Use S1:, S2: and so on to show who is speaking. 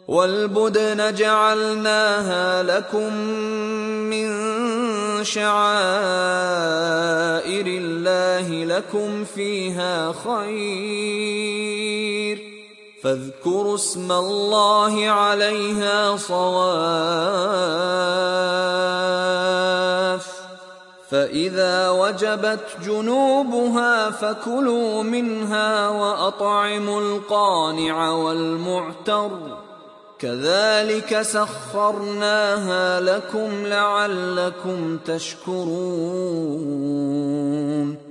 S1: وَالْبُدْنَ جَعَلْنَاهَا لَكُم مِّن شَعَائِرِ اللَّهِ لَكُمْ فِيهَا خَيْرٌ، فاذكروا اسم الله عليها صواف، فإذا وجبت جنوبها فكلوا منها وأطعموا القانع والمعتر، كذلك سخرناها لكم لعلكم تشكرون.